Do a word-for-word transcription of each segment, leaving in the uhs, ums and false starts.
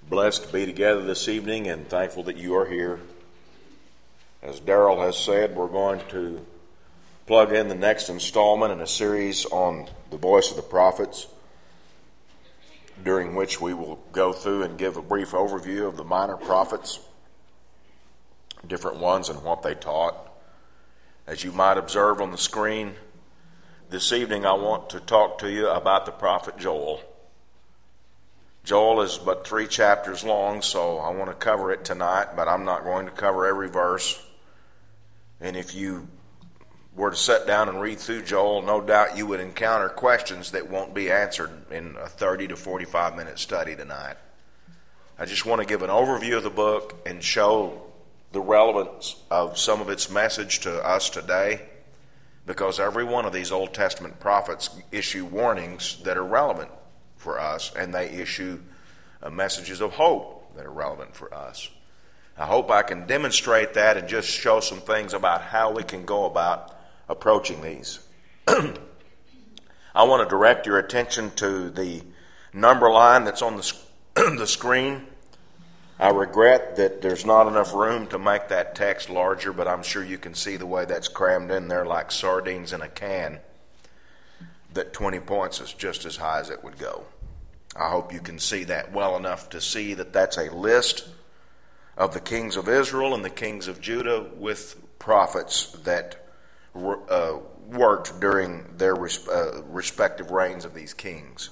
Blessed to be together this evening and thankful that you are here. As Darrell has said, we're going to plug in the next installment in a series on the voice of the prophets, during which we will go through and give a brief overview of the minor prophets, different ones and what they taught. As you might observe on the screen, this evening I want to talk to you about the prophet Joel. Joel is but three chapters long, so I want to cover it tonight, but I'm not going to cover every verse. And if you were to sit down and read through Joel, no doubt you would encounter questions that won't be answered in a thirty to forty-five minute study tonight. I just want to give an overview of the book and show the relevance of some of its message to us today, because every one of these Old Testament prophets issue warnings that are relevant for us, and they issue uh, messages of hope that are relevant for us. I hope I can demonstrate that and just show some things about how we can go about approaching these. I want to direct your attention to the number line that's on the, sc- the screen. I regret that there's not enough room to make that text larger, but I'm sure you can see the way that's crammed in there like sardines in a can, that twenty points is just as high as it would go. I hope you can see that well enough to see that that's a list of the kings of Israel and the kings of Judah with prophets that uh, worked during their res- uh, respective reigns of these kings.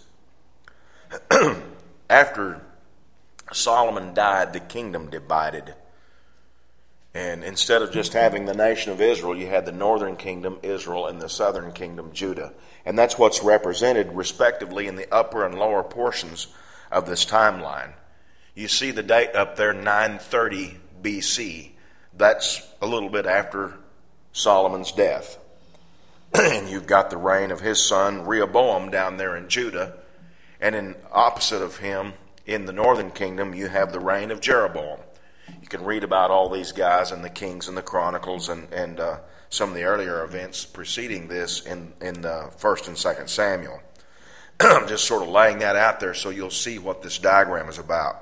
After Solomon died, the kingdom divided. And instead of just having the nation of Israel, you had the northern kingdom, Israel, and the southern kingdom, Judah. And that's what's represented, respectively, in the upper and lower portions of this timeline. You see the date up there, nine thirty B C. That's a little bit after Solomon's death. And you've got the reign of his son, Rehoboam, down there in Judah. And in opposite of him, in the northern kingdom, you have the reign of Jeroboam. You can read about all these guys in the Kings and the Chronicles and, and uh, some of the earlier events preceding this in, in the First and Second Samuel. I'm just sort of laying that out there so you'll see what this diagram is about.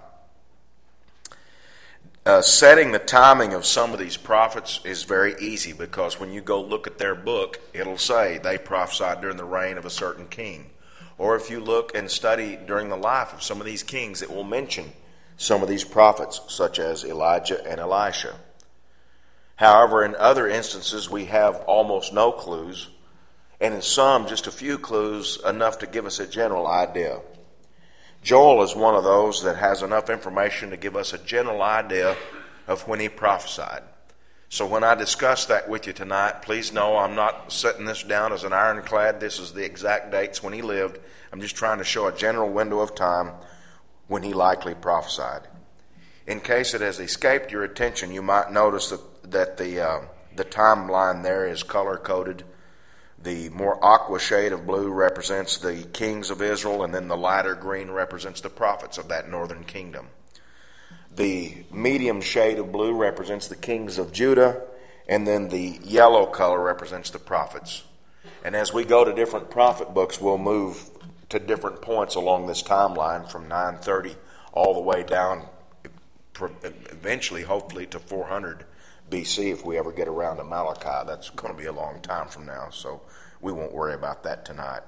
Uh, setting the timing of some of these prophets is very easy, because when you go look at their book, it'll say they prophesied during the reign of a certain king. Or if you look and study during the life of some of these kings, it will mention some of these prophets, such as Elijah and Elisha. However, in other instances, we have almost no clues, and in some, just a few clues, enough to give us a general idea. Joel is one of those that has enough information to give us a general idea of when he prophesied. So when I discuss that with you tonight, please know I'm not setting this down as an ironclad. This is the exact dates when he lived. I'm just trying to show a general window of time when he likely prophesied. In case it has escaped your attention, you might notice that, that the, uh, the timeline there is color-coded. The more aqua shade of blue represents the kings of Israel, and then the lighter green represents the prophets of that northern kingdom. The medium shade of blue represents the kings of Judah, and then the yellow color represents the prophets. And as we go to different prophet books, we'll move to different points along this timeline from nine thirty all the way down, eventually, hopefully, to four hundred B C if we ever get around to Malachi. That's going to be a long time from now, so we won't worry about that tonight.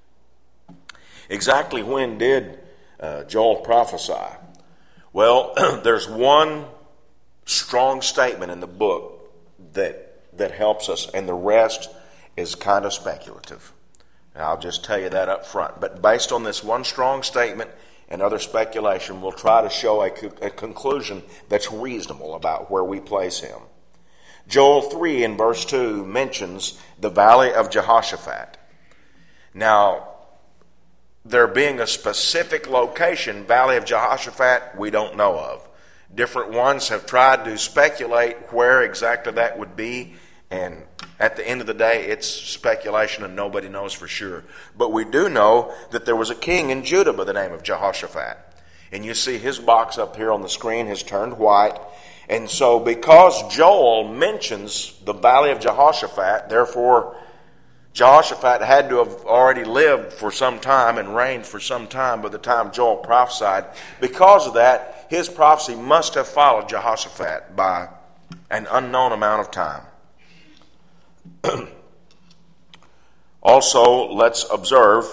Exactly when did uh, Joel prophesy? Well, there's one strong statement in the book that that helps us, and the rest is kind of speculative. And I'll just tell you that up front. But based on this one strong statement and other speculation, we'll try to show a, co- a conclusion that's reasonable about where we place him. Joel three in verse two mentions the valley of Jehoshaphat. Now, there being a specific location, Valley of Jehoshaphat, we don't know of. Different ones have tried to speculate where exactly that would be, and at the end of the day, it's speculation and nobody knows for sure. But we do know that there was a king in Judah by the name of Jehoshaphat. And you see his box up here on the screen has turned white. And so because Joel mentions the Valley of Jehoshaphat, therefore Jehoshaphat had to have already lived for some time and reigned for some time by the time Joel prophesied. Because of that, his prophecy must have followed Jehoshaphat by an unknown amount of time. Also, let's observe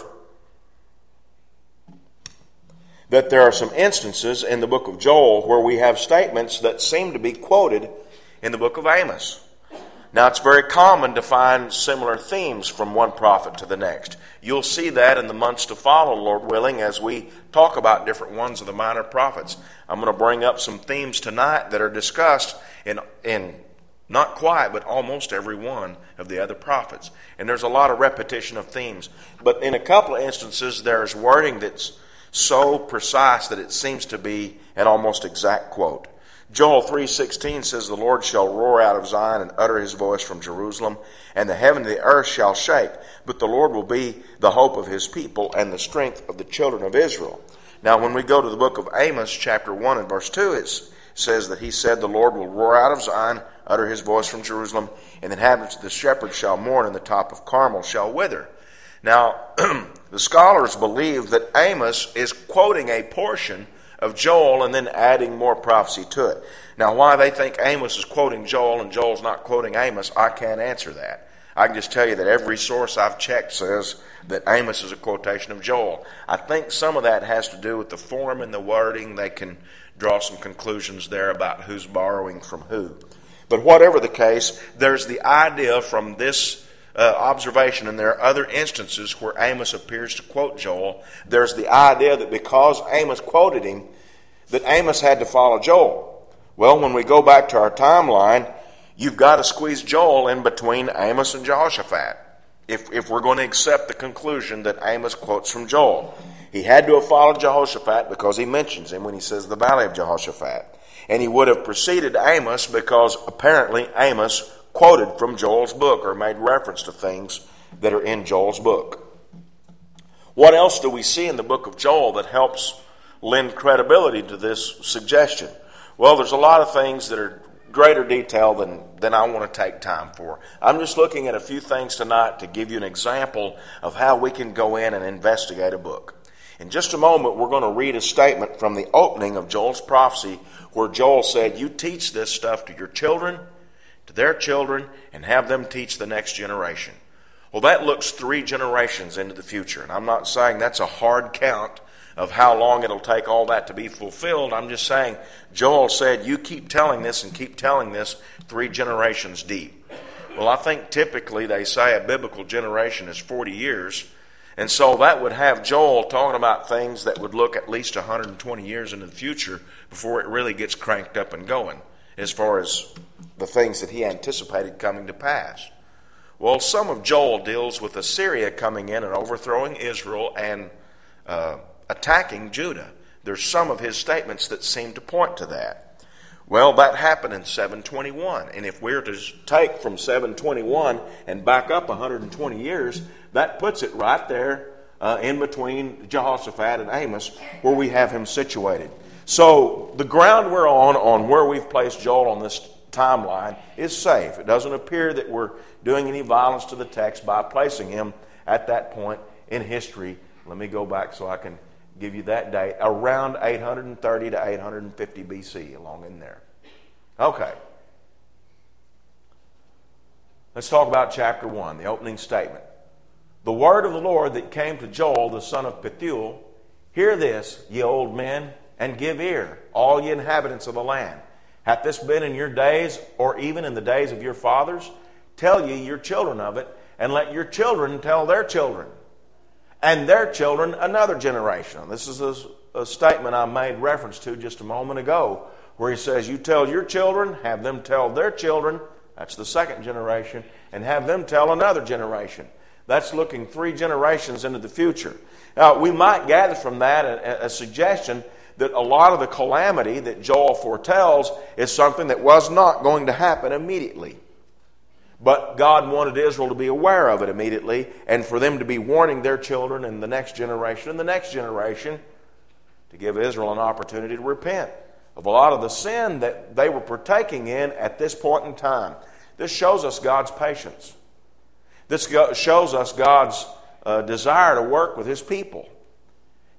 that there are some instances in the book of Joel where we have statements that seem to be quoted in the book of Amos. Now, it's very common to find similar themes from one prophet to the next. You'll see that in the months to follow, Lord willing, as we talk about different ones of the minor prophets. I'm going to bring up some themes tonight that are discussed in, in not quite, but almost every one of the other prophets. And there's a lot of repetition of themes. But in a couple of instances, there's wording that's so precise that it seems to be an almost exact quote. Joel three sixteen says, "The Lord shall roar out of Zion and utter his voice from Jerusalem, and the heaven and the earth shall shake, but the Lord will be the hope of his people and the strength of the children of Israel." Now, when we go to the book of Amos, chapter one and verse two, it says that he said, "The Lord will roar out of Zion, utter his voice from Jerusalem, and the inhabitants of the shepherd shall mourn, and the top of Carmel shall wither." Now, the scholars believe that Amos is quoting a portion of Joel and then adding more prophecy to it. Now, why they think Amos is quoting Joel and Joel's not quoting Amos, I can't answer that. I can just tell you that every source I've checked says that Amos is a quotation of Joel. I think some of that has to do with the form and the wording. They can draw some conclusions there about who's borrowing from who. But whatever the case, there's the idea from this Uh, observation, and there are other instances where Amos appears to quote Joel. There's the idea that because Amos quoted him, that Amos had to follow Joel. Well, when we go back to our timeline, you've got to squeeze Joel in between Amos and Jehoshaphat if, if we're going to accept the conclusion that Amos quotes from Joel. He had to have followed Jehoshaphat because he mentions him when he says the valley of Jehoshaphat. And he would have preceded Amos because apparently Amos quoted from Joel's book or made reference to things that are in Joel's book. What else do we see in the book of Joel that helps lend credibility to this suggestion? Well, there's a lot of things that are greater detail than, than I want to take time for. I'm just looking at a few things tonight to give you an example of how we can go in and investigate a book. In just a moment, we're going to read a statement from the opening of Joel's prophecy where Joel said, "You teach this stuff to your children, to their children, and have them teach the next generation." Well, that looks three generations into the future. And I'm not saying that's a hard count of how long it'll take all that to be fulfilled. I'm just saying Joel said, you keep telling this and keep telling this three generations deep. Well, I think typically they say a biblical generation is forty years. And so that would have Joel talking about things that would look at least one hundred twenty years into the future before it really gets cranked up and going, as far as the things that he anticipated coming to pass. Well, some of Joel deals with Assyria coming in and overthrowing Israel and uh, attacking Judah. There's some of his statements that seem to point to that. Well, that happened in seven twenty-one. And if we're to take from seven twenty-one and back up one hundred twenty years, that puts it right there uh, in between Jehoshaphat and Amos where we have him situated. So the ground we're on, on where we've placed Joel on this timeline, is safe. It doesn't appear that we're doing any violence to the text by placing him at that point in history. Let me go back so I can give you that date. Around eight thirty to eight fifty B C, along in there. Okay. Let's talk about chapter one, the opening statement. "The word of the Lord that came to Joel, the son of Pethuel, hear this, ye old men, and give ear, all ye inhabitants of the land. Hath this been in your days, or even in the days of your fathers? Tell ye your children of it, and let your children tell their children, and their children another generation." This is a, a statement I made reference to just a moment ago, where he says, you tell your children, have them tell their children, that's the second generation, and have them tell another generation. That's looking three generations into the future. Now, we might gather from that a, a suggestion that a lot of the calamity that Joel foretells is something that was not going to happen immediately. But God wanted Israel to be aware of it immediately, and for them to be warning their children and the next generation and the next generation, to give Israel an opportunity to repent of a lot of the sin that they were partaking in at this point in time. This shows us God's patience. This shows us God's uh, desire to work with his people.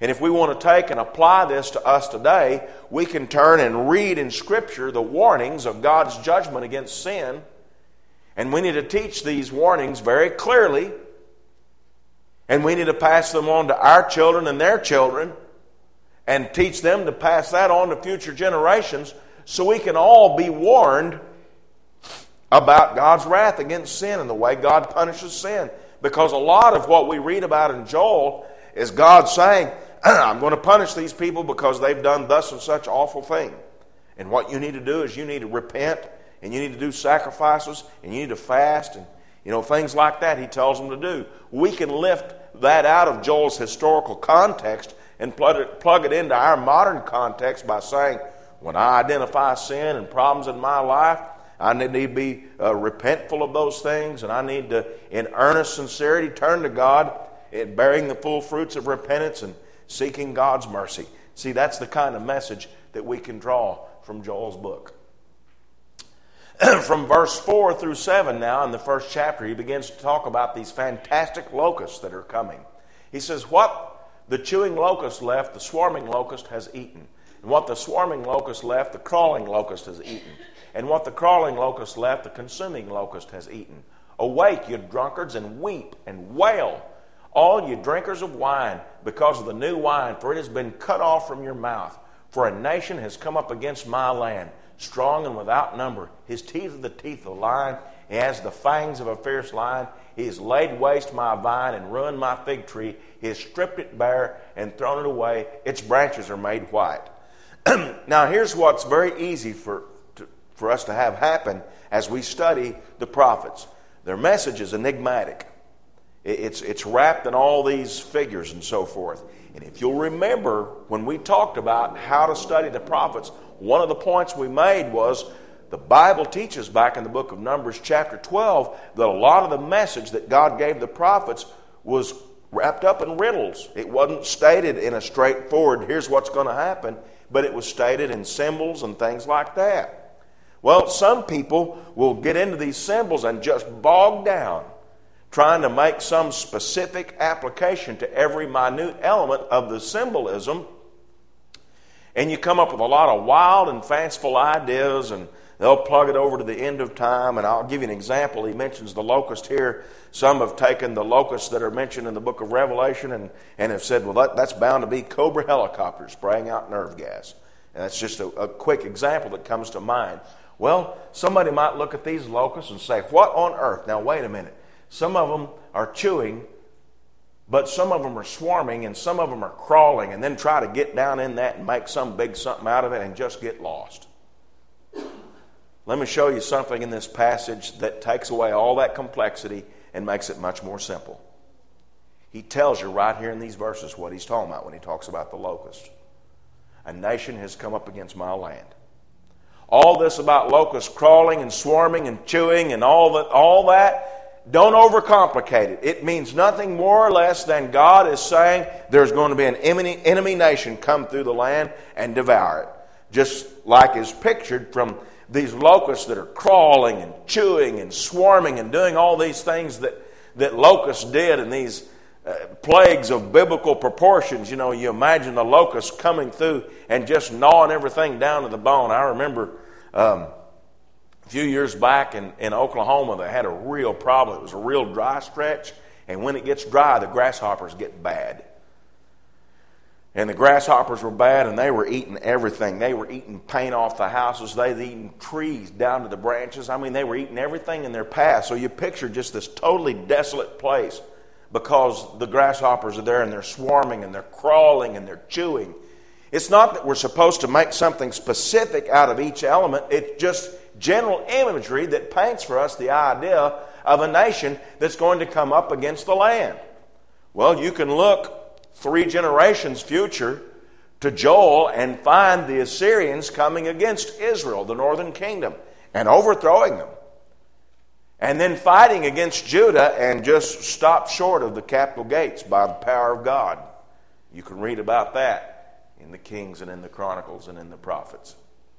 And if we want to take and apply this to us today, we can turn and read in Scripture the warnings of God's judgment against sin. And we need to teach these warnings very clearly. And we need to pass them on to our children and their children and teach them to pass that on to future generations so we can all be warned about God's wrath against sin and the way God punishes sin. Because a lot of what we read about in Joel is God saying, I'm going to punish these people because they've done thus and such awful thing. And what you need to do is you need to repent, and you need to do sacrifices, and you need to fast, and you know things like that he tells them to do. We can lift that out of Joel's historical context and plug it, plug it into our modern context by saying, when I identify sin and problems in my life, I need to be uh, repentful of those things, and I need to, in earnest sincerity, turn to God in bearing the full fruits of repentance and seeking God's mercy. See, that's the kind of message that we can draw from Joel's book. From verse four through seven now, in the first chapter, he begins to talk about these fantastic locusts that are coming. He says, what the chewing locust left, the swarming locust has eaten. And what the swarming locust left, the crawling locust has eaten. And what the crawling locust left, the consuming locust has eaten. Awake, you drunkards, and weep and wail, all you drinkers of wine, because of the new wine, for it has been cut off from your mouth. For a nation has come up against my land, strong and without number. His teeth are the teeth of a lion. He has the fangs of a fierce lion. He has laid waste my vine and ruined my fig tree. He has stripped it bare and thrown it away. Its branches are made white. Now here's what's very easy for, to, for us to have happen as we study the prophets. Their message is enigmatic. It's, it's wrapped in all these figures and so forth. And if you'll remember, when we talked about how to study the prophets, one of the points we made was the Bible teaches back in the book of Numbers chapter twelve that a lot of the message that God gave the prophets was wrapped up in riddles. It wasn't stated in a straightforward, here's what's going to happen, but it was stated in symbols and things like that. Well, some people will get into these symbols and just bog down trying to make some specific application to every minute element of the symbolism. And you come up with a lot of wild and fanciful ideas, and they'll plug it over to the end of time. And I'll give you an example. He mentions the locust here. Some have taken the locusts that are mentioned in the book of Revelation and, and have said, well, that, that's bound to be Cobra helicopters spraying out nerve gas. And that's just a, a quick example that comes to mind. Well, somebody might look at these locusts and say, what on earth? Now, wait a minute. Some of them are chewing, but some of them are swarming, and some of them are crawling, and then try to get down in that and make some big something out of it and just get lost. Let me show you something in this passage that takes away all that complexity and makes it much more simple. He tells you right here in these verses what he's talking about when he talks about the locust. A nation has come up against my land. All this about locusts crawling and swarming and chewing and all that, all that, don't overcomplicate it. It means nothing more or less than God is saying there's going to be an enemy, enemy nation come through the land and devour it. Just like is pictured from these locusts that are crawling and chewing and swarming and doing all these things that, that locusts did in these uh, plagues of biblical proportions. You know, you imagine the locusts coming through and just gnawing everything down to the bone. I remember um, a few years back in, in Oklahoma, they had a real problem. It was a real dry stretch, and when it gets dry, the grasshoppers get bad. And the grasshoppers were bad, and they were eating everything. They were eating paint off the houses. They were eating trees down to the branches. I mean, they were eating everything in their path. So you picture just this totally desolate place because the grasshoppers are there, and they're swarming, and they're crawling, and they're chewing. It's not that we're supposed to make something specific out of each element. It's just general imagery that paints for us the idea of a nation that's going to come up against the land. Well, you can look three generations future to Joel and find the Assyrians coming against Israel, the northern kingdom, and overthrowing them. And then fighting against Judah and just stop short of the capital gates by the power of God. You can read about that in the Kings and in the Chronicles and in the prophets.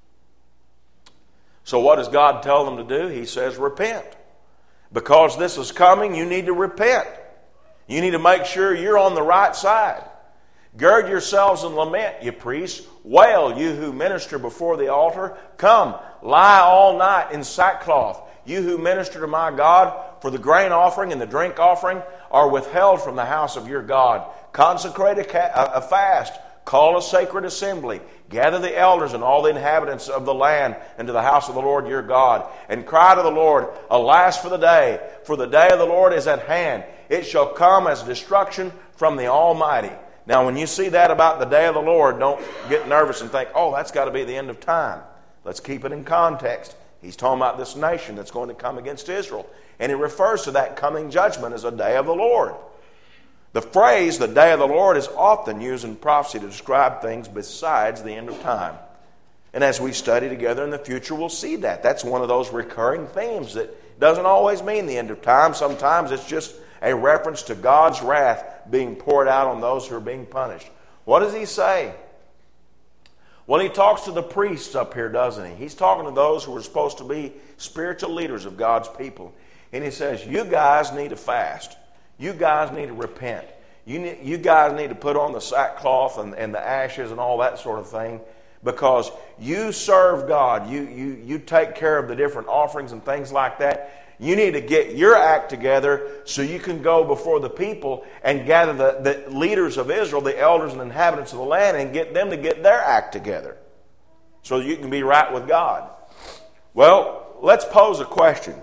So what does God tell them to do? He says, repent. Because this is coming, you need to repent. You need to make sure you're on the right side. Gird yourselves and lament, ye priests. Wail, you who minister before the altar. Come, lie all night in sackcloth, you who minister to my God. For the grain offering and the drink offering are withheld from the house of your God. Consecrate a, ca- a fast. Call a sacred assembly. Gather the elders and all the inhabitants of the land into the house of the Lord your God. And cry to the Lord, alas for the day, for the day of the Lord is at hand. It shall come as destruction from the Almighty. Now, when you see that about the day of the Lord, don't get nervous and think, oh, that's got to be the end of time. Let's keep it in context. He's talking about this nation that's going to come against Israel. And he refers to that coming judgment as a day of the Lord. The phrase, the day of the Lord, is often used in prophecy to describe things besides the end of time. And as we study together in the future, we'll see that. That's one of those recurring themes that doesn't always mean the end of time. Sometimes it's just a reference to God's wrath being poured out on those who are being punished. What does he say? Well, he talks to the priests up here, doesn't he? He's talking to those who are supposed to be spiritual leaders of God's people. And he says, you guys need to fast. You guys need to repent. You, need, you guys need to put on the sackcloth and, and the ashes and all that sort of thing, because you serve God. You, you, you take care of the different offerings and things like that. You need to get your act together so you can go before the people and gather the, the leaders of Israel, the elders and inhabitants of the land, and get them to get their act together so you can be right with God. Well, let's pose a question.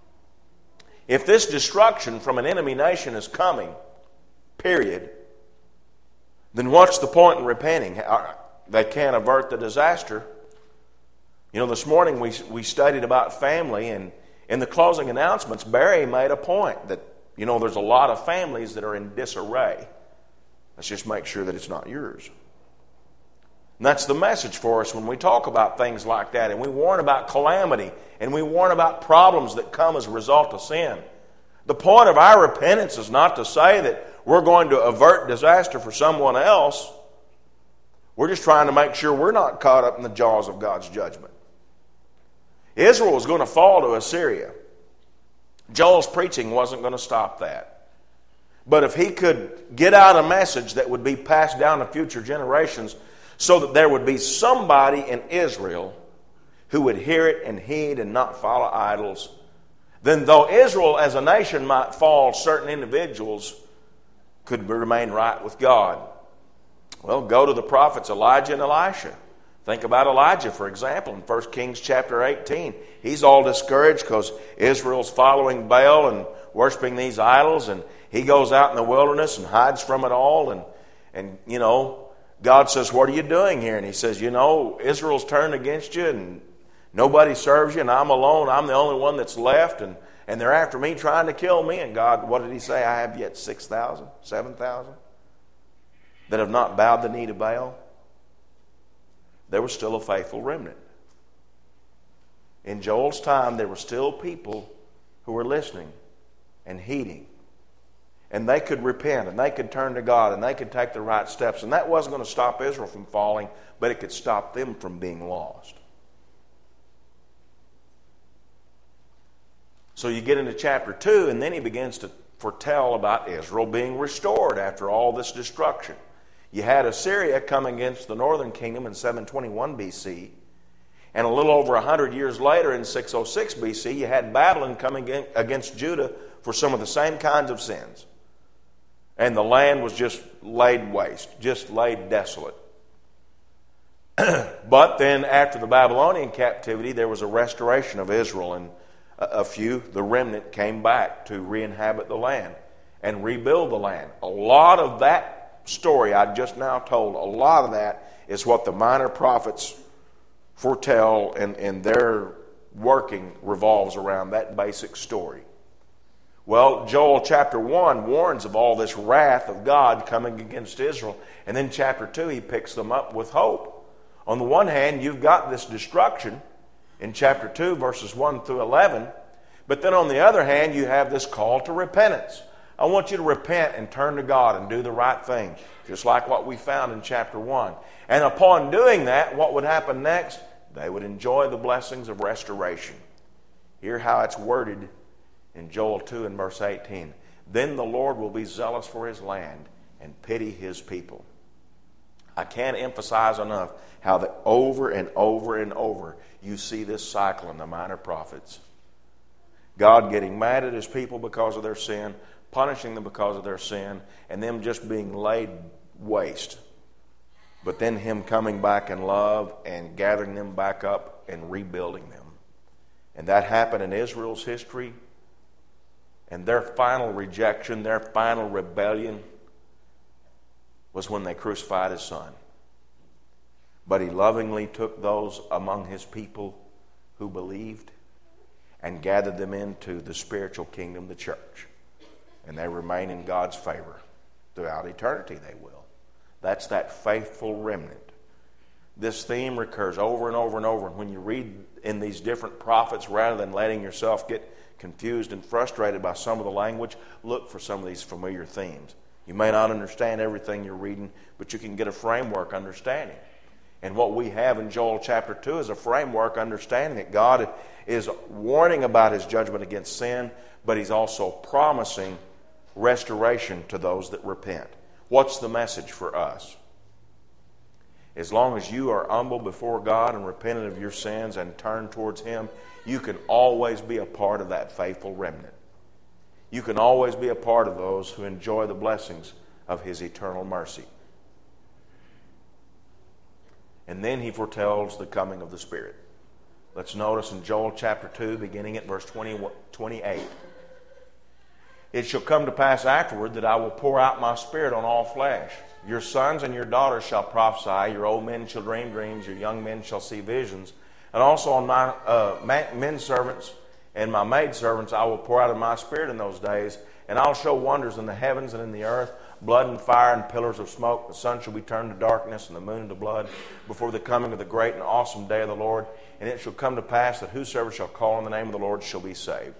If this destruction from an enemy nation is coming, period, then what's the point in repenting? They can't avert the disaster. You know, this morning we we studied about family, and in the closing announcements, Barry made a point that, you know, there's a lot of families that are in disarray. Let's just make sure that it's not yours. And that's the message for us when we talk about things like that, and we warn about calamity, and we warn about problems that come as a result of sin. The point of our repentance is not to say that we're going to avert disaster for someone else. We're just trying to make sure we're not caught up in the jaws of God's judgment. Israel was going to fall to Assyria. Joel's preaching wasn't going to stop that. But if he could get out a message that would be passed down to future generations so that there would be somebody in Israel who would hear it and heed and not follow idols, then though Israel as a nation might fall, certain individuals could remain right with God. Well, go to the prophets Elijah and Elisha. Think about Elijah, for example, in First Kings chapter eighteen. He's all discouraged because Israel's following Baal and worshiping these idols, and he goes out in the wilderness and hides from it all. And, and you know, God says, what are you doing here? And he says, you know, Israel's turned against you, and nobody serves you, and I'm alone. I'm the only one that's left, and, and they're after me, trying to kill me. And God, what did he say? I have yet six thousand, seven thousand that have not bowed the knee to Baal. There was still a faithful remnant. In Joel's time, there were still people who were listening and heeding. And they could repent, and they could turn to God, and they could take the right steps. And that wasn't going to stop Israel from falling, but it could stop them from being lost. So you get into chapter two, and then he begins to foretell about Israel being restored after all this destruction. You had Assyria come against the northern kingdom in seven twenty-one B C, and a little over one hundred years later in six oh six B C, you had Babylon coming against Judah for some of the same kinds of sins. And the land was just laid waste, just laid desolate. But then after the Babylonian captivity, there was a restoration of Israel, and a few, the remnant, came back to re-inhabit the land and rebuild the land. A lot of that story I just now told, a lot of that is what the minor prophets foretell, and, and their working revolves around that basic story. Well, Joel chapter one warns of all this wrath of God coming against Israel, and then chapter two he picks them up with hope. On the one hand, you've got this destruction in chapter two, verses one through eleven, but then on the other hand, you have this call to repentance. I want you to repent and turn to God and do the right thing, just like what we found in chapter one. And upon doing that, what would happen next? They would enjoy the blessings of restoration. Hear how it's worded in Joel two and verse eighteen. Then the Lord will be zealous for his land and pity his people. I can't emphasize enough how that over and over and over you see this cycle in the minor prophets. God getting mad at his people because of their sin, punishing them because of their sin, and them just being laid waste. But then him coming back in love and gathering them back up and rebuilding them. And that happened in Israel's history. And their final rejection, their final rebellion was when they crucified his son. But he lovingly took those among his people who believed and gathered them into the spiritual kingdom, the church. And they remain in God's favor throughout eternity, they will. That's that faithful remnant. This theme recurs over and over and over. And when you read in these different prophets, rather than letting yourself get confused and frustrated by some of the language, look for some of these familiar themes. You may not understand everything you're reading, but you can get a framework understanding. And what we have in Joel chapter two is a framework understanding that God is warning about his judgment against sin, but he's also promising restoration to those that repent. What's the message for us? As long as you are humble before God and repentant of your sins and turn towards him, you can always be a part of that faithful remnant. You can always be a part of those who enjoy the blessings of his eternal mercy. And then he foretells the coming of the Spirit. Let's notice in Joel chapter two, beginning at verse twenty, twenty-eight. It shall come to pass afterward that I will pour out my Spirit on all flesh. Your sons and your daughters shall prophesy, your old men shall dream dreams, your young men shall see visions. And also on my uh, men servants and my maid servants I will pour out of my Spirit in those days, and I'll show wonders in the heavens and in the earth, blood and fire and pillars of smoke. The sun shall be turned to darkness and the moon to blood before the coming of the great and awesome day of the Lord. And it shall come to pass that whosoever shall call on the name of the Lord shall be saved.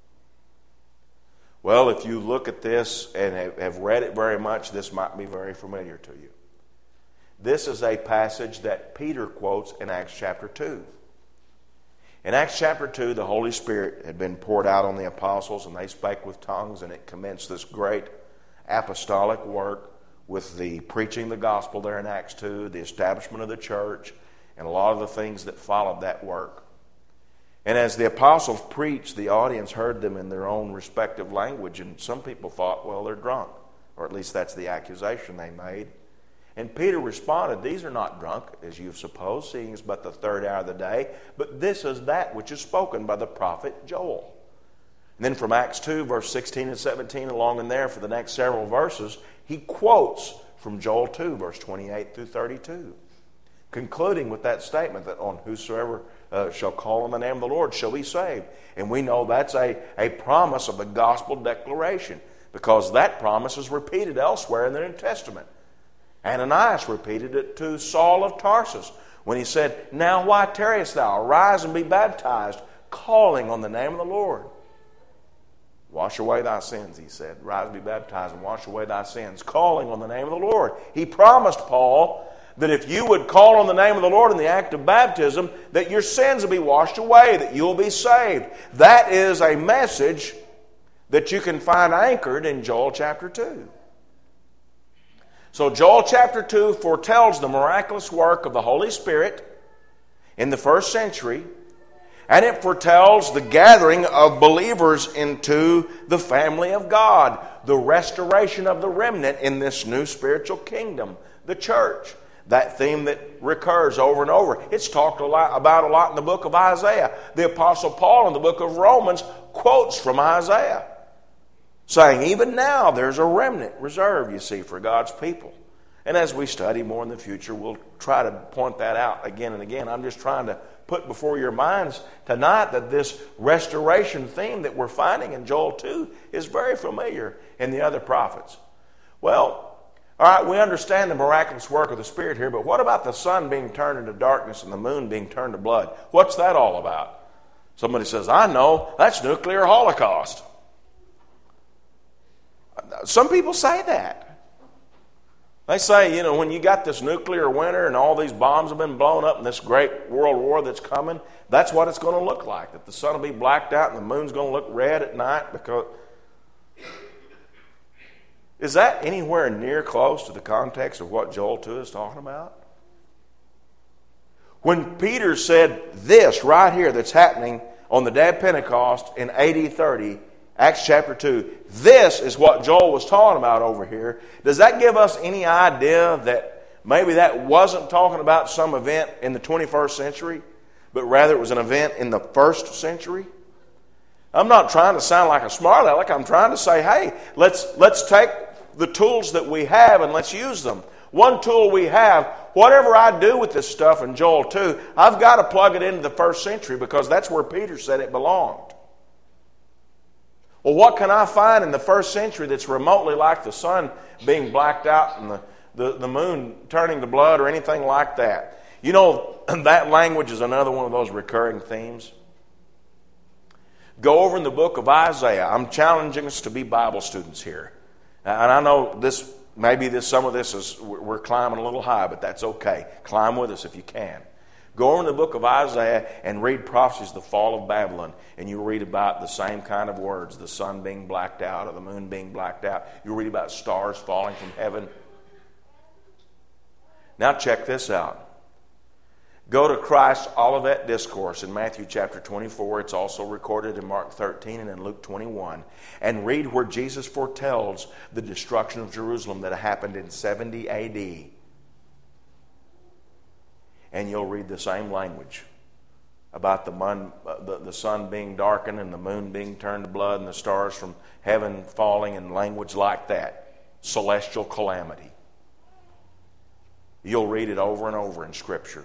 Well, if you look at this and have read it very much, this might be very familiar to you. This is a passage that Peter quotes in Acts chapter two. In Acts chapter two, the Holy Spirit had been poured out on the apostles, and they spake with tongues, and it commenced this great apostolic work with the preaching of the gospel there in Acts two, the establishment of the church, and a lot of the things that followed that work. And as the apostles preached, the audience heard them in their own respective language, and some people thought, well, they're drunk, or at least that's the accusation they made. And Peter responded, these are not drunk, as you suppose, seeing it's but the third hour of the day, but this is that which is spoken by the prophet Joel. And then from Acts two, verse sixteen and seventeen, along in there for the next several verses, he quotes from Joel two, verse twenty-eight through thirty-two, concluding with that statement that on whosoever uh, shall call on the name of the Lord shall be saved. And we know that's a, a promise of the gospel declaration, because that promise is repeated elsewhere in the New Testament. Ananias repeated it to Saul of Tarsus when he said, now why tarriest thou? Arise and be baptized, calling on the name of the Lord. Wash away thy sins, he said. Rise and be baptized and wash away thy sins, calling on the name of the Lord. He promised Paul that if you would call on the name of the Lord in the act of baptism, that your sins will be washed away, that you'll be saved. That is a message that you can find anchored in Joel chapter two. So Joel chapter two foretells the miraculous work of the Holy Spirit in the first century, and it foretells the gathering of believers into the family of God, the restoration of the remnant in this new spiritual kingdom, the church. That theme that recurs over and over. It's talked a lot about a lot in the book of Isaiah. The Apostle Paul in the book of Romans quotes from Isaiah, saying, even now there's a remnant reserved, you see, for God's people. And as we study more in the future, we'll try to point that out again and again. I'm just trying to put before your minds tonight that this restoration theme that we're finding in Joel two is very familiar in the other prophets. Well, all right, we understand the miraculous work of the Spirit here, but what about the sun being turned into darkness and the moon being turned to blood? What's that all about? Somebody says, I know, that's nuclear holocaust. Some people say that. They say, you know, when you got this nuclear winter and all these bombs have been blown up and this great world war that's coming, that's what it's going to look like, that the sun will be blacked out and the moon's going to look red at night because... Is that anywhere near close to the context of what Joel two is talking about? When Peter said this right here that's happening on the day of Pentecost in A D thirty, Acts chapter two, this is what Joel was talking about over here. Does that give us any idea that maybe that wasn't talking about some event in the twenty-first century, but rather it was an event in the first century? I'm not trying to sound like a smart aleck. I'm trying to say, hey, let's let's take the tools that we have and let's use them. One tool we have, whatever I do with this stuff in Joel two, I've got to plug it into the first century because that's where Peter said it belonged. Well, what can I find in the first century that's remotely like the sun being blacked out and the, the, the moon turning to blood or anything like that? You know, that language is another one of those recurring themes. Go over in the book of Isaiah. I'm challenging us to be Bible students here. And I know this, maybe this, some of this is, we're climbing a little high, but that's okay. Climb with us if you can. Go over in the book of Isaiah and read prophecies of the fall of Babylon, and you read about the same kind of words, the sun being blacked out or the moon being blacked out. You read about stars falling from heaven. Now check this out. Go to Christ's Olivet Discourse in Matthew chapter twenty-four. It's also recorded in Mark thirteen and in Luke twenty-one. And read where Jesus foretells the destruction of Jerusalem that happened in seventy A D. And you'll read the same language about the, mon, the, the sun being darkened and the moon being turned to blood and the stars from heaven falling and language like that. Celestial calamity. You'll read it over and over in Scripture.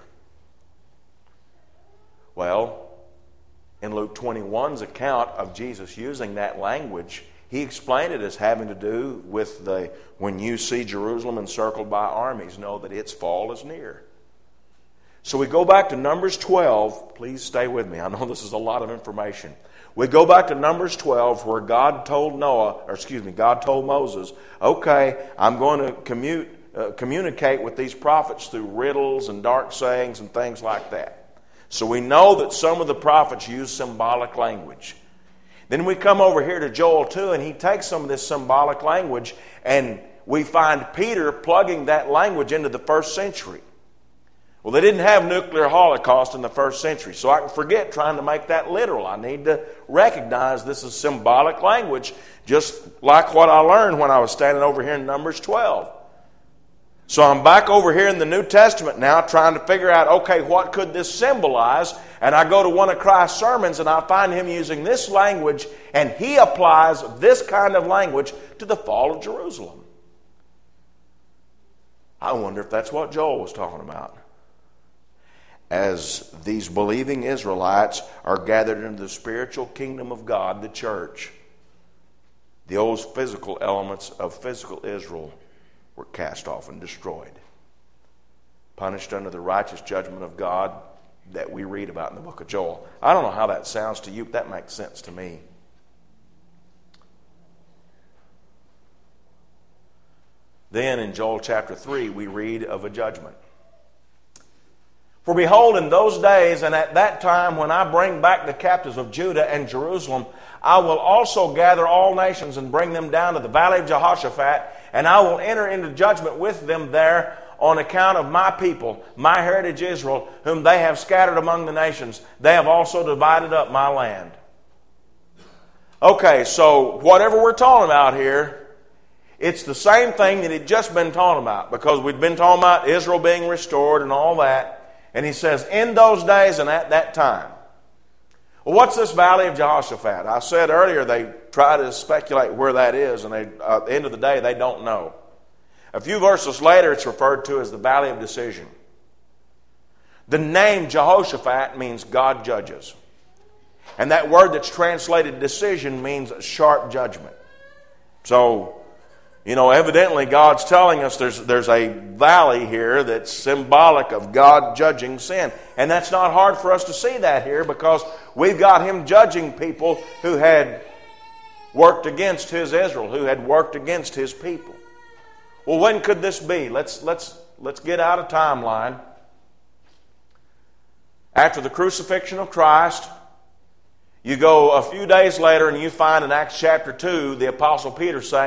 Well, in Luke twenty-one's account of Jesus using that language, he explained it as having to do with the when you see Jerusalem encircled by armies, know that its fall is near. So we go back to Numbers twelve. Please stay with me. I know this is a lot of information. We go back to Numbers twelve where God told Noah, or excuse me, God told Moses, okay, I'm going to commute, uh, communicate with these prophets through riddles and dark sayings and things like that. So we know that some of the prophets use symbolic language. Then we come over here to Joel two, and he takes some of this symbolic language, and we find Peter plugging that language into the first century. Well, they didn't have nuclear holocaust in the first century, so I can forget trying to make that literal. I need to recognize this is symbolic language, just like what I learned when I was standing over here in Numbers twelve. So I'm back over here in the New Testament now trying to figure out, okay, what could this symbolize? And I go to one of Christ's sermons and I find him using this language, and he applies this kind of language to the fall of Jerusalem. I wonder if that's what Joel was talking about. As these believing Israelites are gathered into the spiritual kingdom of God, the church, the old physical elements of physical Israel were cast off and destroyed, punished under the righteous judgment of God that we read about in the book of Joel. I don't know how that sounds to you, but that makes sense to me. Then in Joel chapter three, we read of a judgment. For behold, in those days and at that time when I bring back the captives of Judah and Jerusalem, I will also gather all nations and bring them down to the valley of Jehoshaphat, and I will enter into judgment with them there on account of my people, my heritage Israel, whom they have scattered among the nations. They have also divided up my land. Okay, so whatever we're talking about here, it's the same thing that he'd just been talking about, because we'd been talking about Israel being restored and all that. And he says, in those days and at that time. Well, what's this valley of Jehoshaphat? I said earlier they try to speculate where that is, and they, uh, at the end of the day, they don't know. A few verses later, it's referred to as the valley of decision. The name Jehoshaphat means God judges. And that word that's translated decision means sharp judgment. So, you know, evidently God's telling us there's, there's a valley here that's symbolic of God judging sin. And that's not hard for us to see that here, because we've got him judging people who had worked against his Israel, who had worked against his people. Well, when could this be? Let's, let's, let's get out a timeline. After the crucifixion of Christ, you go a few days later and you find in Acts chapter two the Apostle Peter saying,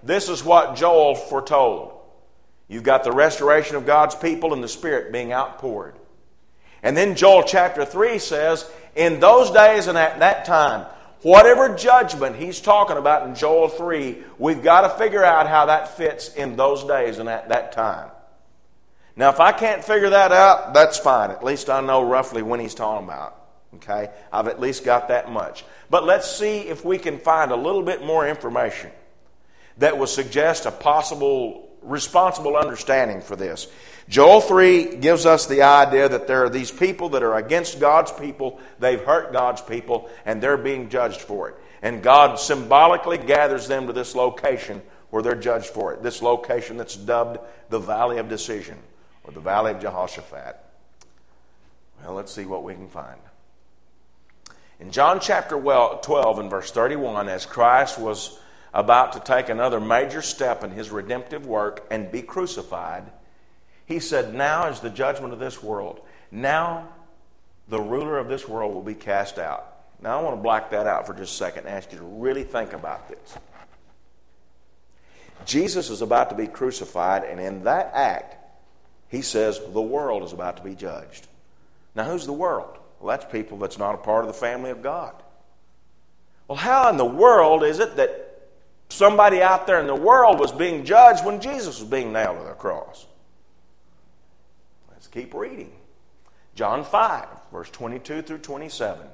this is what Joel foretold. You've got the restoration of God's people and the Spirit being outpoured. And then Joel chapter three says, in those days and at that time, whatever judgment he's talking about in Joel three, we've got to figure out how that fits in those days and at that time. Now, if I can't figure that out, that's fine. At least I know roughly when he's talking about. Okay? I've at least got that much. But let's see if we can find a little bit more information that will suggest a possible responsible understanding for this. Joel three gives us the idea that there are these people that are against God's people. They've hurt God's people, and they're being judged for it. And God symbolically gathers them to this location where they're judged for it. This location that's dubbed the Valley of Decision, or the Valley of Jehoshaphat. Well, let's see what we can find. In John chapter twelve and verse thirty-one, as Christ was about to take another major step in his redemptive work and be crucified, he said, now is the judgment of this world. Now the ruler of this world will be cast out. Now I want to black that out for just a second and ask you to really think about this. Jesus is about to be crucified, and in that act, he says the world is about to be judged. Now who's the world? Well, that's people that's not a part of the family of God. Well, how in the world is it that somebody out there in the world was being judged when Jesus was being nailed to the cross? Let's keep reading. John five, verse twenty-two through twenty-seven.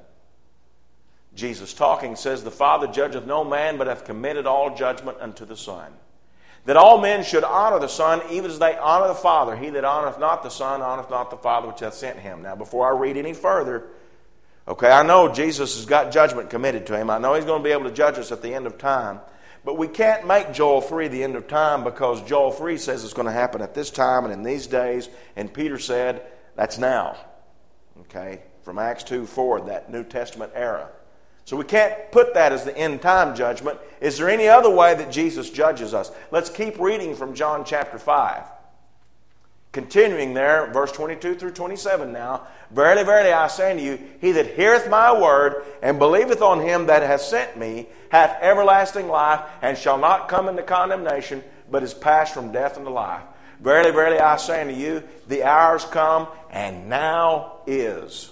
Jesus talking says, the Father judgeth no man, but hath committed all judgment unto the Son, that all men should honor the Son, even as they honor the Father. He that honoreth not the Son, honoreth not the Father which hath sent him. Now, before I read any further, okay, I know Jesus has got judgment committed to him. I know he's going to be able to judge us at the end of time. But we can't make Joel three the end of time, because Joel three says it's going to happen at this time and in these days. And Peter said, that's now. Okay, from Acts two forward, that New Testament era. So we can't put that as the end time judgment. Is there any other way that Jesus judges us? Let's keep reading from John chapter five. Continuing there, verse twenty-two through twenty-seven now. Verily, verily, I say unto you, he that heareth my word and believeth on him that hath sent me hath everlasting life, and shall not come into condemnation, but is passed from death unto life. Verily, verily, I say unto you, the hour is come, and now is,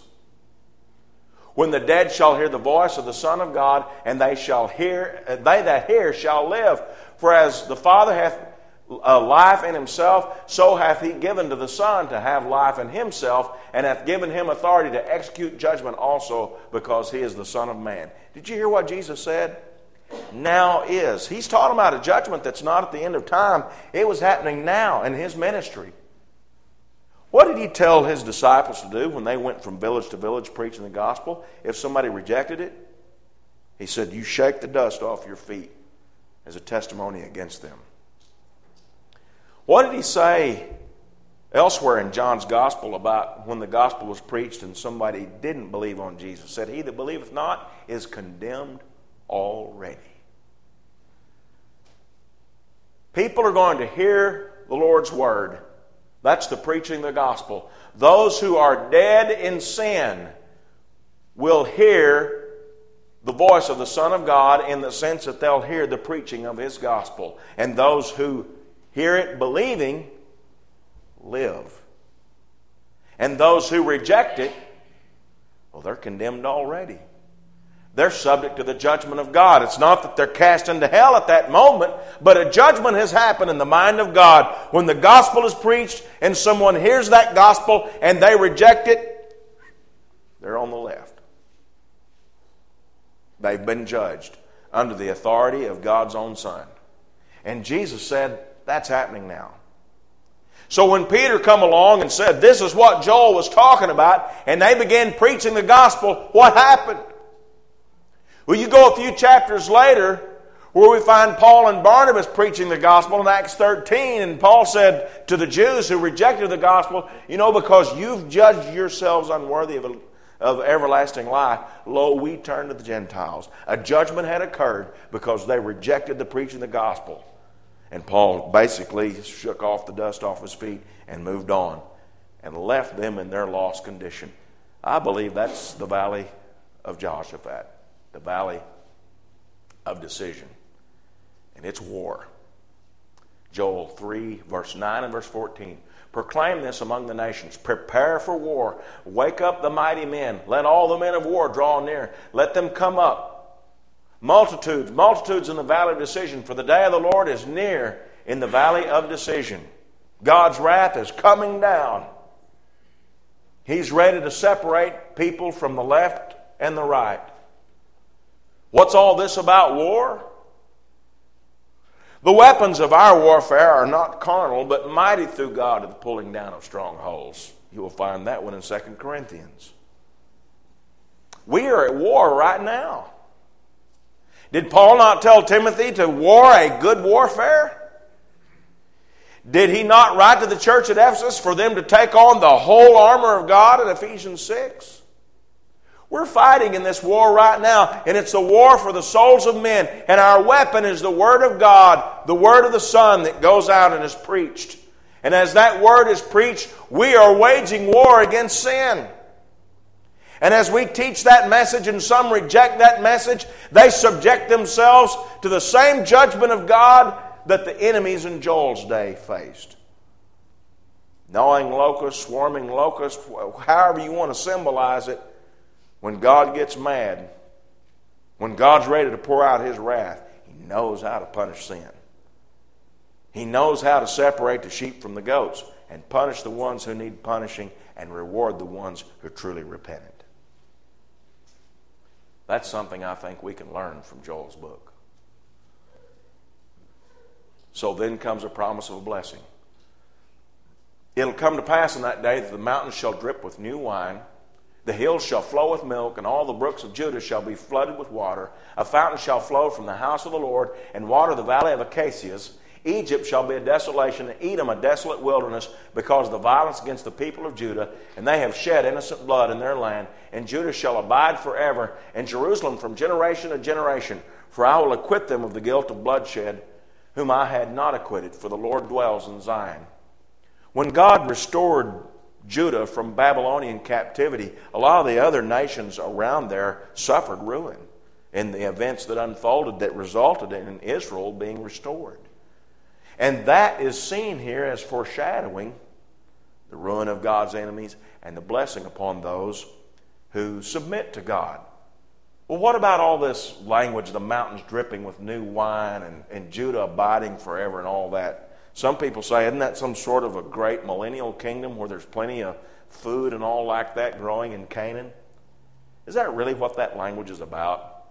when the dead shall hear the voice of the Son of God, and they shall hear, they that hear shall live. For as the Father hath uh, life in himself, so hath he given to the Son to have life in himself, and hath given him authority to execute judgment also, because he is the Son of Man. Did you hear what Jesus said? Now is. He's talking about a judgment that's not at the end of time. It was happening now in his ministry. What did he tell his disciples to do when they went from village to village preaching the gospel? If somebody rejected it, he said, you shake the dust off your feet as a testimony against them. What did he say elsewhere in John's gospel about when the gospel was preached and somebody didn't believe on Jesus? He said, he that believeth not is condemned already. People are going to hear the Lord's word. That's the preaching of the gospel. Those who are dead in sin will hear the voice of the Son of God, in the sense that they'll hear the preaching of his gospel. And those who hear it believing live. And those who reject it, well, they're condemned already. They're subject to the judgment of God. It's not that they're cast into hell at that moment, but a judgment has happened in the mind of God. When the gospel is preached and someone hears that gospel and they reject it, they're on the left. They've been judged under the authority of God's own Son. And Jesus said, that's happening now. So when Peter come along and said, this is what Joel was talking about, and they began preaching the gospel, what happened? Well, you go a few chapters later where we find Paul and Barnabas preaching the gospel in Acts thirteen. And Paul said to the Jews who rejected the gospel, you know, because you've judged yourselves unworthy of, of everlasting life, lo, we turn to the Gentiles. A judgment had occurred because they rejected the preaching of the gospel. And Paul basically shook off the dust off his feet and moved on and left them in their lost condition. I believe that's the valley of Jehoshaphat. The valley of decision. And it's war. Joel three, verse nine and verse fourteen. Proclaim this among the nations. Prepare for war. Wake up the mighty men. Let all the men of war draw near. Let them come up. Multitudes, multitudes in the valley of decision. For the day of the Lord is near in the valley of decision. God's wrath is coming down. He's ready to separate people from the left and the right. What's all this about war? The weapons of our warfare are not carnal, but mighty through God to the pulling down of strongholds. You will find that one in Second Corinthians. We are at war right now. Did Paul not tell Timothy to war a good warfare? Did he not write to the church at Ephesus for them to take on the whole armor of God in Ephesians six? We're fighting in this war right now, and it's a war for the souls of men. And our weapon is the Word of God, the Word of the Son that goes out and is preached. And as that Word is preached, we are waging war against sin. And as we teach that message and some reject that message, they subject themselves to the same judgment of God that the enemies in Joel's day faced. Gnawing locusts, swarming locusts, however you want to symbolize it, when God gets mad, when God's ready to pour out His wrath, He knows how to punish sin. He knows how to separate the sheep from the goats and punish the ones who need punishing and reward the ones who are truly repentant. That's something I think we can learn from Joel's book. So then comes a promise of a blessing. It'll come to pass in that day that the mountains shall drip with new wine, the hills shall flow with milk, and all the brooks of Judah shall be flooded with water. A fountain shall flow from the house of the Lord and water the valley of acacias. Egypt shall be a desolation, and Edom a desolate wilderness, because of the violence against the people of Judah, and they have shed innocent blood in their land. And Judah shall abide forever, and Jerusalem from generation to generation. For I will acquit them of the guilt of bloodshed, whom I had not acquitted, for the Lord dwells in Zion. When God restored Judah from Babylonian captivity, a lot of the other nations around there suffered ruin in the events that unfolded that resulted in Israel being restored. And that is seen here as foreshadowing the ruin of God's enemies and the blessing upon those who submit to God. Well, what about all this language, the mountains dripping with new wine and, and Judah abiding forever and all that? Some people say, isn't that some sort of a great millennial kingdom where there's plenty of food and all like that growing in Canaan? Is that really what that language is about?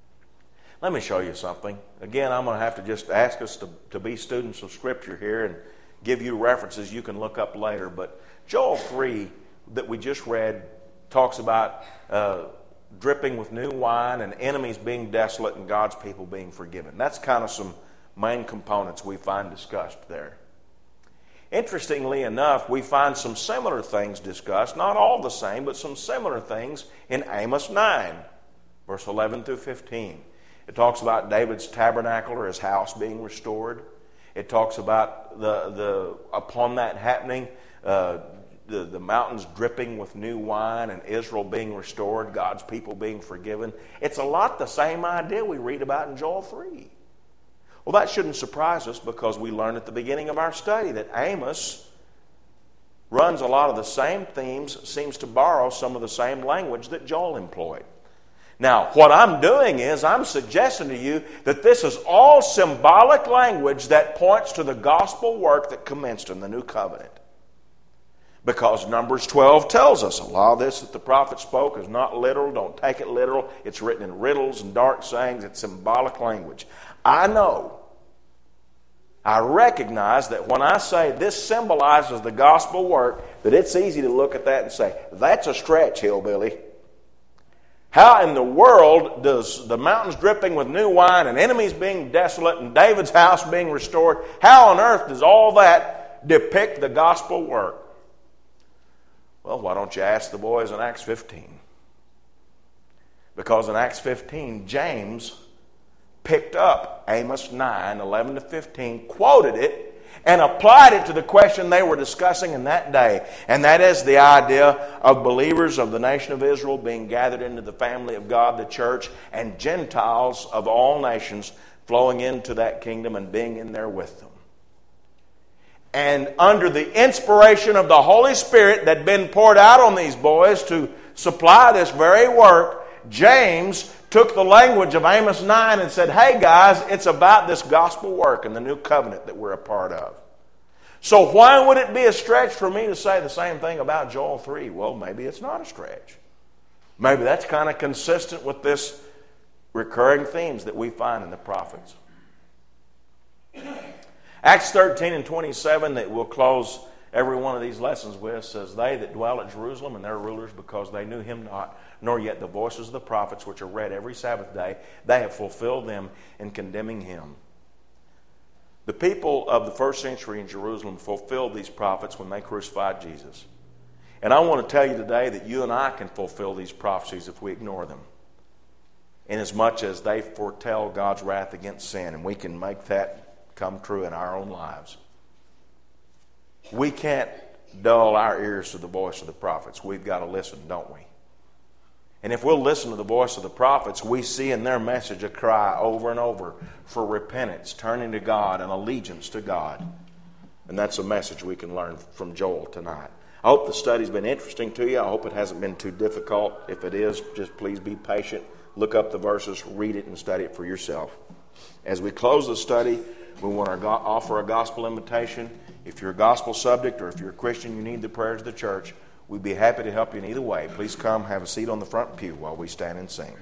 Let me show you something. Again, I'm going to have to just ask us to, to be students of Scripture here and give you references you can look up later. But Joel three that we just read talks about uh, dripping with new wine and enemies being desolate and God's people being forgiven. That's kind of some main components we find discussed there. Interestingly enough, we find some similar things discussed, not all the same, but some similar things in Amos nine, verse eleven through fifteen. It talks about David's tabernacle or his house being restored. It talks about the, the upon that happening, uh, the, the mountains dripping with new wine and Israel being restored, God's people being forgiven. It's a lot the same idea we read about in Joel three. Well, that shouldn't surprise us because we learned at the beginning of our study that Amos runs a lot of the same themes, seems to borrow some of the same language that Joel employed. Now, what I'm doing is I'm suggesting to you that this is all symbolic language that points to the gospel work that commenced in the New Covenant. Because Numbers twelve tells us a lot of this that the prophet spoke is not literal. Don't take it literal. It's written in riddles and dark sayings. It's symbolic language. I know, I recognize that when I say this symbolizes the gospel work, that it's easy to look at that and say, that's a stretch, hillbilly. How in the world does the mountains dripping with new wine and enemies being desolate and David's house being restored, how on earth does all that depict the gospel work? Well, why don't you ask the boys in Acts fifteen? Because in Acts fifteen, James picked up Amos nine, eleven to fifteen, quoted it, and applied it to the question they were discussing in that day. And that is the idea of believers of the nation of Israel being gathered into the family of God, the church, and Gentiles of all nations flowing into that kingdom and being in there with them. And under the inspiration of the Holy Spirit that had been poured out on these boys to supply this very work, James took the language of Amos nine and said, hey guys, it's about this gospel work and the new covenant that we're a part of. So why would it be a stretch for me to say the same thing about Joel three? Well, maybe it's not a stretch. Maybe that's kind of consistent with this recurring themes that we find in the prophets. Acts thirteen and twenty-seven, that we'll close every one of these lessons with, says, they that dwell at Jerusalem and their rulers, because they knew him not, nor yet the voices of the prophets which are read every Sabbath day, they have fulfilled them in condemning him. The people of the first century in Jerusalem fulfilled these prophets when they crucified Jesus. And I want to tell you today that you and I can fulfill these prophecies if we ignore them, inasmuch as they foretell God's wrath against sin, and we can make that come true in our own lives. We can't dull our ears to the voice of the prophets. We've got to listen, don't we? And if we'll listen to the voice of the prophets, we see in their message a cry over and over for repentance, turning to God, and allegiance to God. And that's a message we can learn from Joel tonight. I hope the study's been interesting to you. I hope it hasn't been too difficult. If it is, just please be patient. Look up the verses, read it, and study it for yourself. As we close the study, we want to go- offer a gospel invitation. If you're a gospel subject or if you're a Christian, you need the prayers of the church, we'd be happy to help you in either way. Please come, have a seat on the front pew while we stand and sing.